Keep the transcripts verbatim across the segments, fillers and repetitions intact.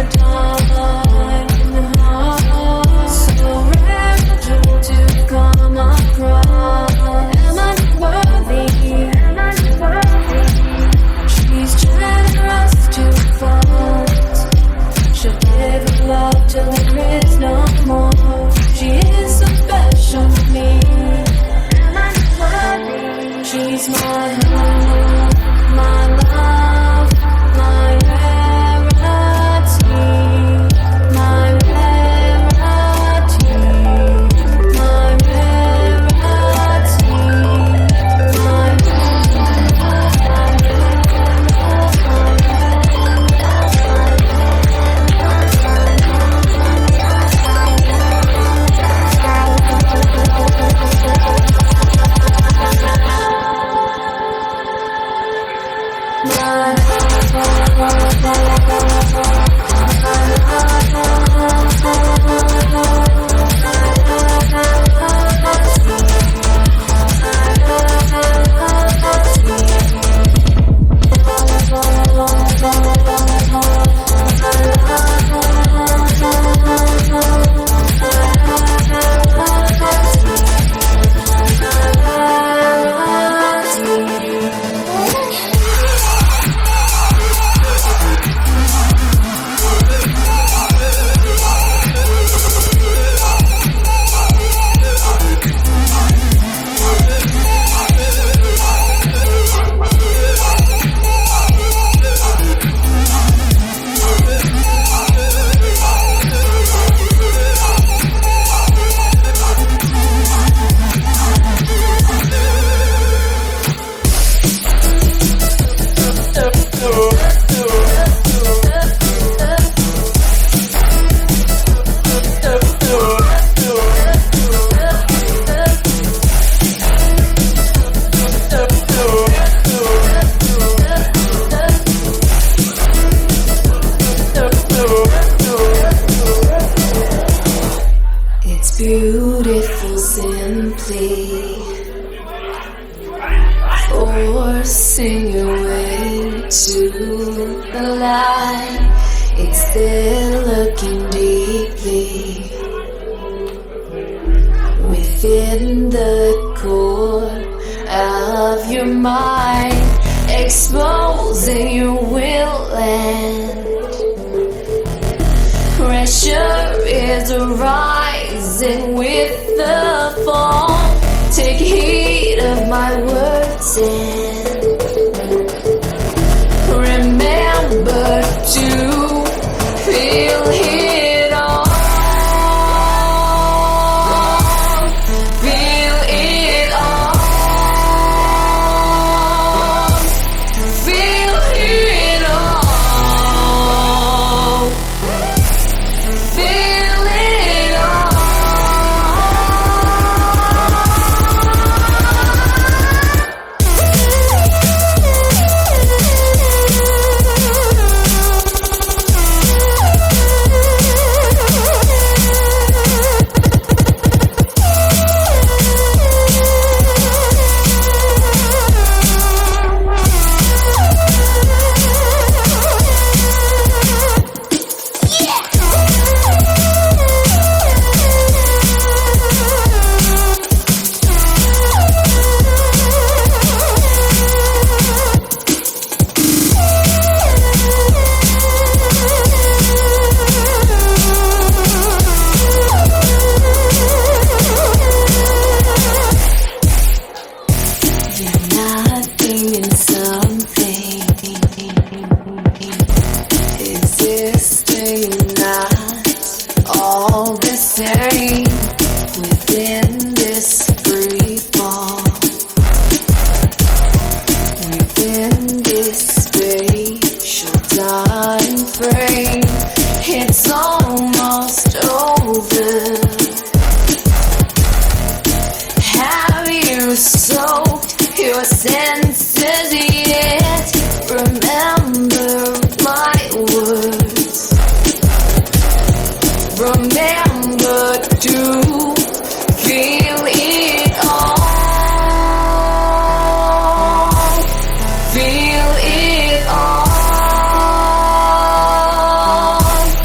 beautiful simply, forcing your way to the light. It's there looking deeply within the core of your mind, exposing your will and pressure is rising with the fall. Take heed of my words and remember to feel it all. Feel it all. Feel it all. Feel it all. Within this free fall, within this spatial time frame, it's almost over. Have you soaked your senses yet? Remember my words. Remember to feel it all. Feel it all.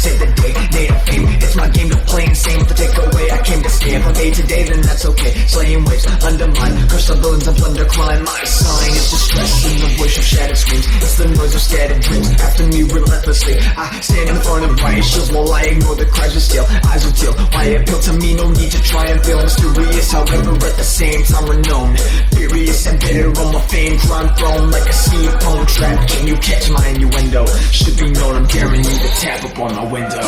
save the day, made of fame. It's my game to play insane. To take away, I came to scam from day to day, then that's okay. Slaying waves, undermine, crush the balloons and plunder crime. My sign is distress in the voice of shattered screams. It's the noise of scattered dreams. After me relentlessly, I stand in front of riot shields while I ignore the cries of steel. Eyes of teal, why appeal to me? No need to try and feel mysterious, however at the same time renowned. Furious and bitter on my fame, crime thrown like a sea of poem trap. Can you catch my innuendo? Should be known, I'm daring you to tap up on my window.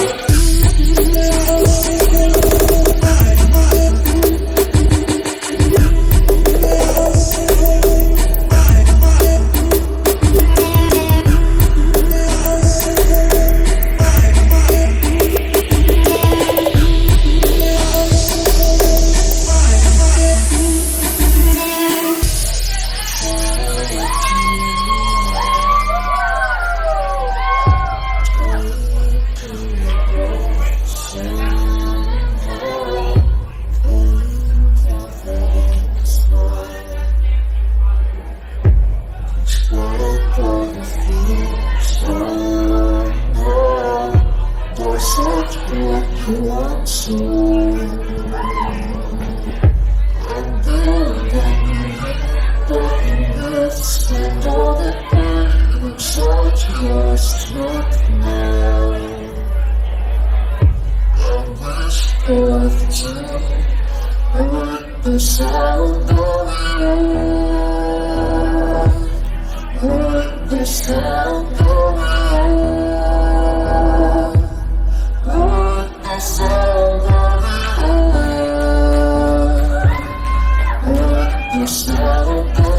The sound of you, the sound of you, the sound of you, the sound of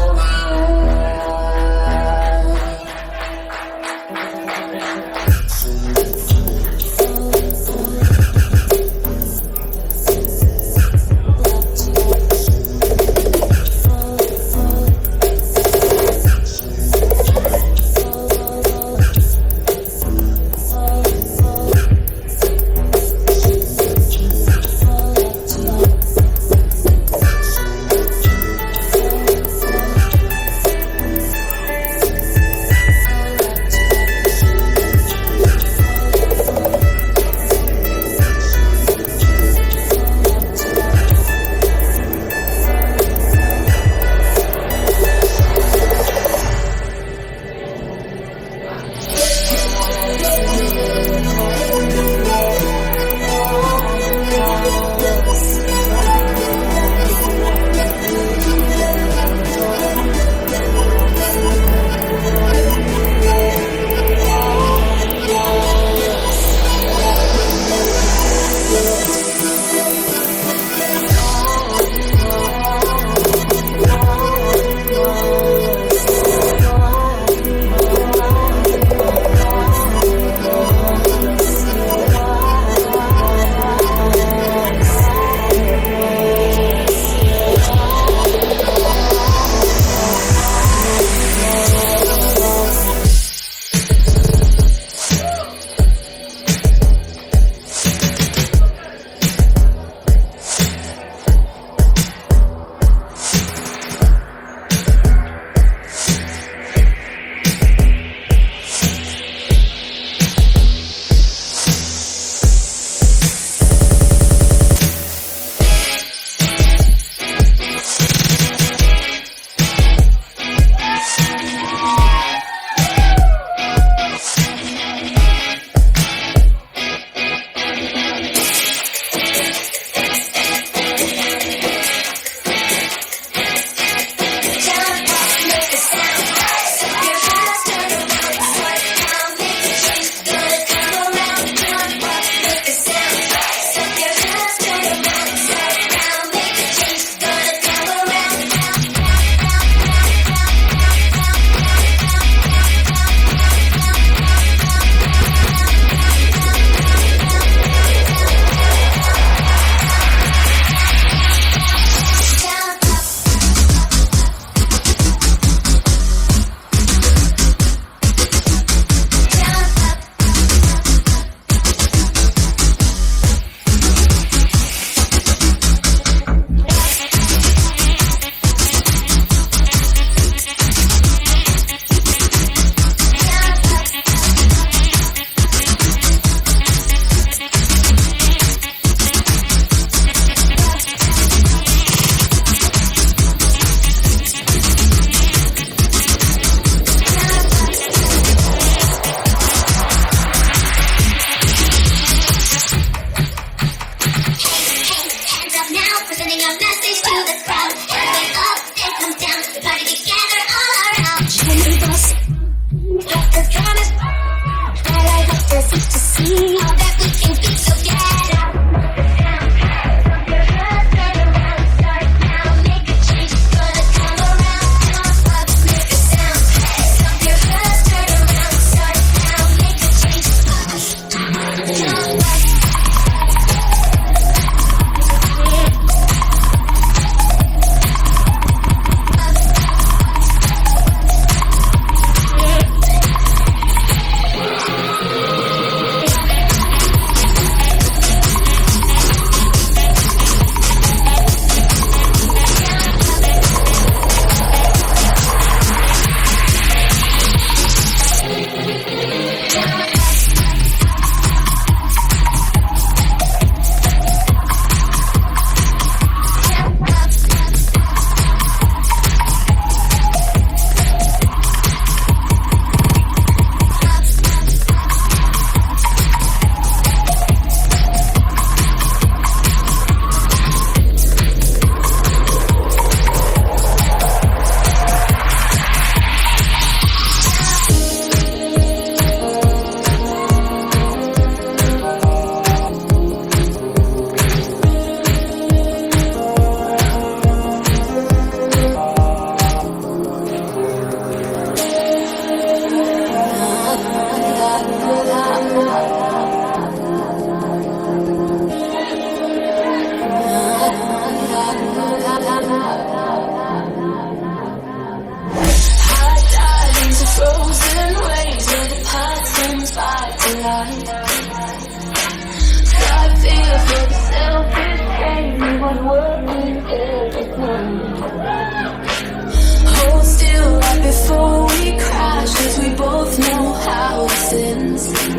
Hold still right before we crash, 'cause we both know how this ends.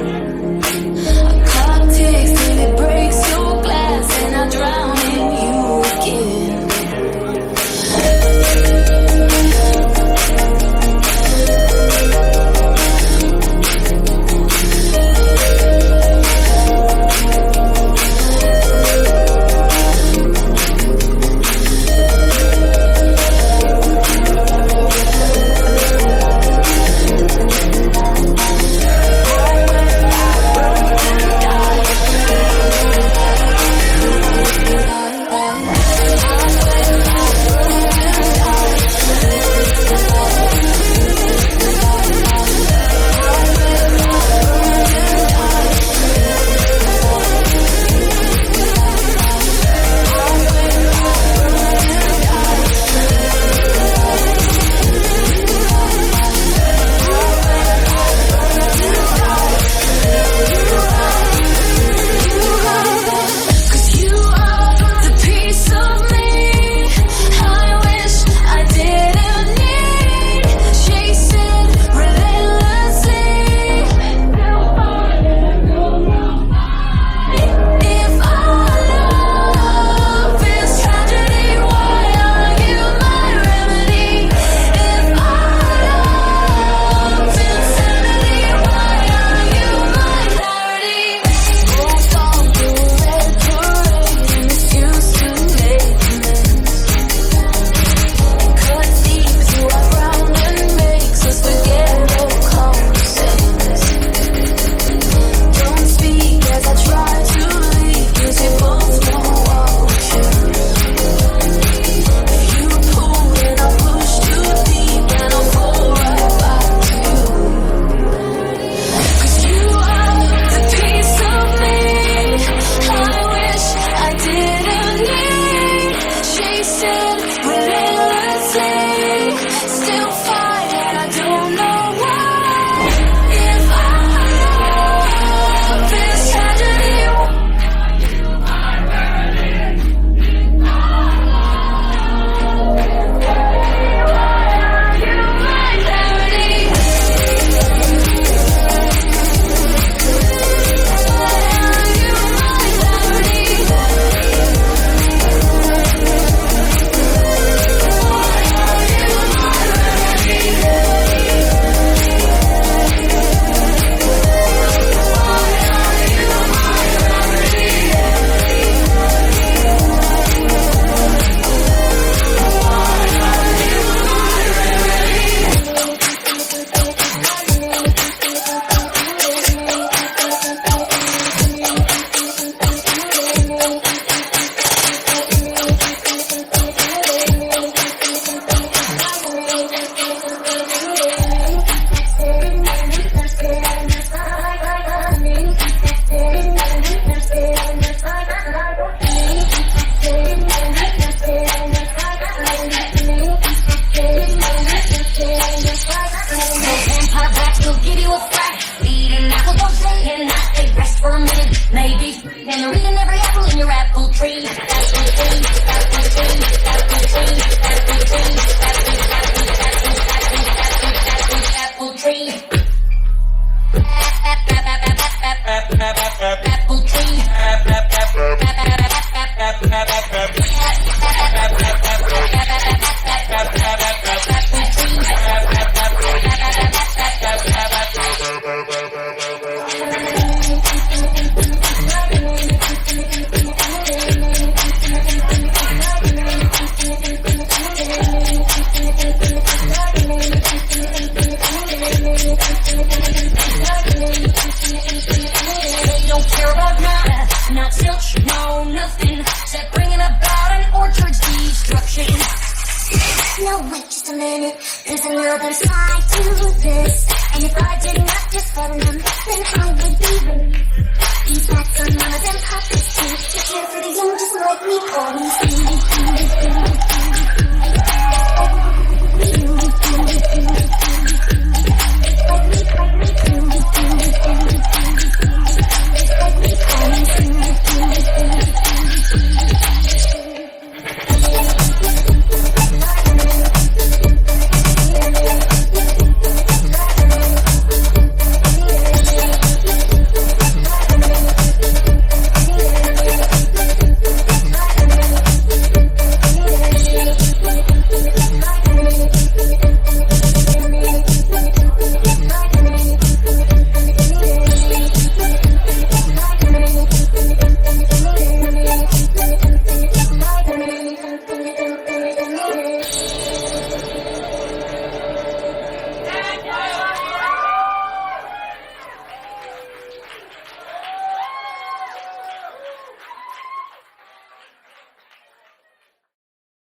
A clock ticks till it breaks your glass, and I drown in you again. No, wait just a minute, there's another side.